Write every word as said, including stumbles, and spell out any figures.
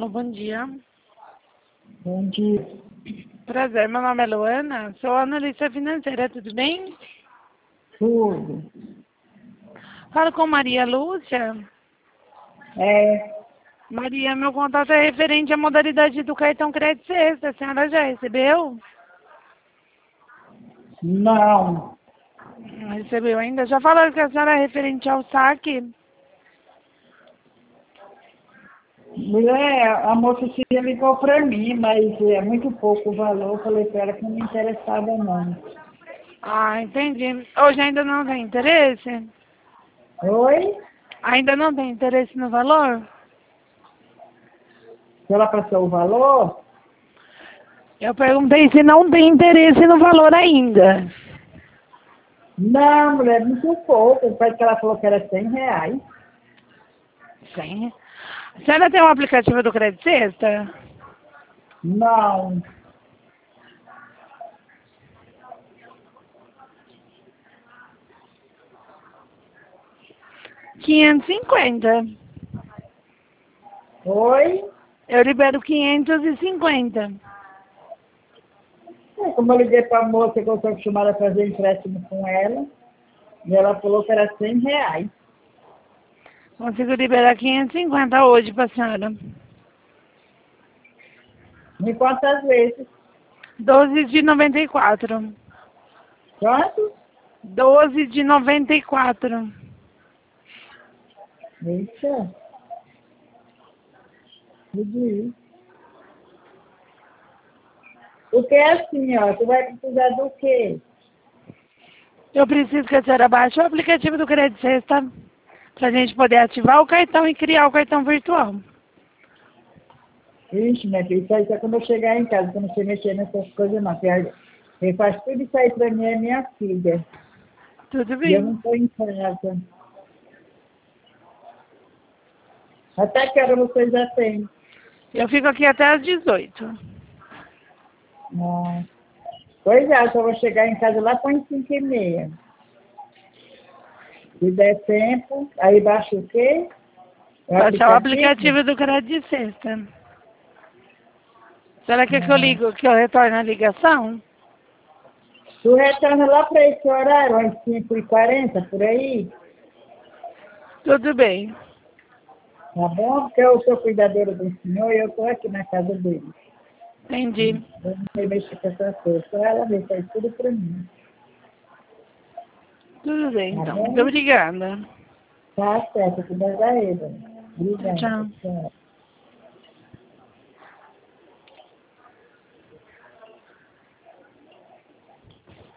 Alô, bom dia. Bom dia. Prazer, meu nome é Luana, sou analista financeira, tudo bem? Tudo. Falo com Maria Lúcia. É, Maria, meu contato é referente à modalidade do cartão crédito sexta. A senhora já recebeu? não. Não recebeu ainda? Já falaram que a senhora é referente ao saque? Mulher, a moça se ligou para mim, mas é muito pouco o valor. Eu falei para ela que não me interessava, não. Ah, entendi. Hoje ainda não tem interesse? Oi? Ainda não tem interesse no valor? Se ela passou o valor? Eu perguntei se não tem interesse no valor ainda. Não, mulher, muito pouco. Parece que ela falou que era cem reais. Sim. A senhora tem um aplicativo do Crédito Sexta? Não. quinhentos e cinquenta. Oi? Eu libero quinhentos e cinquenta. É, como eu liguei para a moça que eu estou acostumada a fazer empréstimo com ela, e ela falou que era cem reais. Consigo liberar quinhentos e cinquenta hoje para a senhora. Me quantas vezes? doze de noventa e quatro. Quanto? doze de noventa e quatro. Eita. Tudo isso. Porque é assim, ó, tu vai precisar do quê? Eu preciso que a senhora baixe o aplicativo do Crédito Sexta para a gente poder ativar o cartão e criar o cartão virtual. Ixi, minha filha, isso aí só quando eu chegar em casa, quando eu não sei mexer nessas coisas não. Porque a- quem faz tudo isso aí pra mim é minha filha. Tudo E eu bem. não estou em casa. Até que hora você já tem? Eu fico aqui até às dezoito. Ah, pois é, eu só vou chegar em casa lá para as cinco e meia. Se der tempo, aí baixa o quê? O Baixar o aplicativo? aplicativo do Crédito Sexta. Será que, que eu Ah. ligo, que eu retorno a ligação? Tu retorna lá para esse horário, às cinco e quarenta, por aí? Tudo bem. Tá bom? Porque eu sou cuidadora do senhor e eu estou aqui na casa dele. Entendi. Eu não sei mexer com essas coisas. Só ela mesmo faz tudo para mim. Tudo bem, Tá então. Muito bom? obrigada. Tá certo. Cuidado da Eva. Tchau, Obrigada. tchau. Tchau.